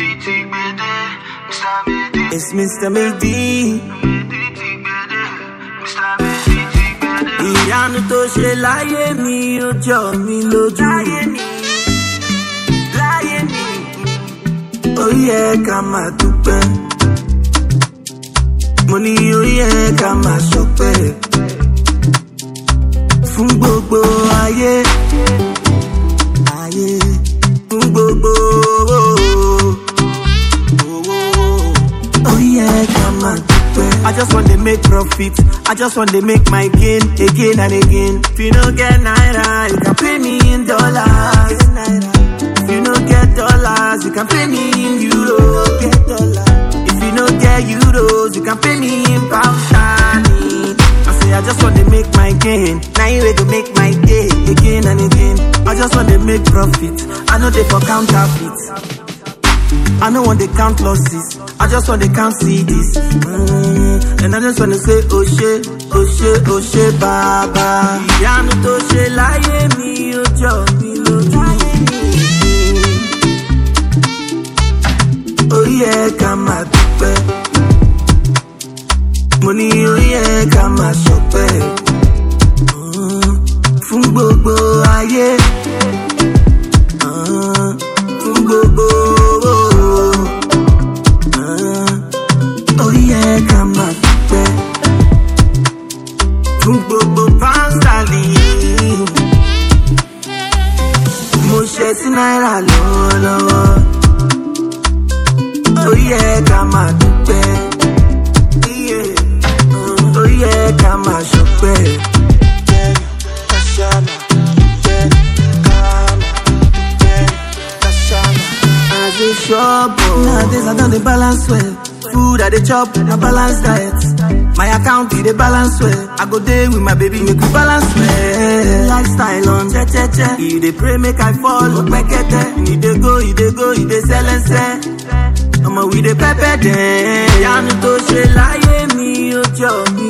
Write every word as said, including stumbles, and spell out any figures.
It's Mister Medi. Ìyanu tó ṣe láyé mi ó jọ mi lójú. Láyé mi, ó yẹ ká máa dúpẹ́. Mo ní ó yẹ ká máa ṣọpẹ́ fún gbogbo ayé. Ayé fún gbogbo ó yẹ ká máa dúpẹ́. I just want to make profit. I just want to make my gain again and again. If you don't get naira, you can pay me in dollars. If you don't get dollars, you can pay me in euros. If you don't get euros, you can pay me in pound sterling. I say I just want to make my gain. Now you way to make my day again and again. I just want to make profit. I know they for counterfeit. I don't want to count losses. I just want to count C Ds. Mm, and I just want to say, oh shit, oh shit, oh shit, baba. Ìyanu tó ṣe láyé mi ó jọ mi lójú. Ó yẹ ká máa dúpẹ́. Mo ní ó yẹ ká máa ṣọpẹ́ fún gbogbo ayé. Fún gbogbo fún gbogbo pound sterling. Mo ṣe sí náírà lọ́wọ́lọ́wọ́. Ó yẹ ká máa dúpẹ́. Ó yẹ ká máa ṣọpẹ́. As a shop, nowadays I don't dey balance well. Food I dey chop, na balanced diet. My account it dey balance well. I go day with my baby, make we balance well. Lifestyle on che che che. He dey pray make I fall, pekete. He dey go, he dey go, he dey sell and sell. Omo we dey pepper dem. Ìyanu tó ṣe láyé mi ó jọ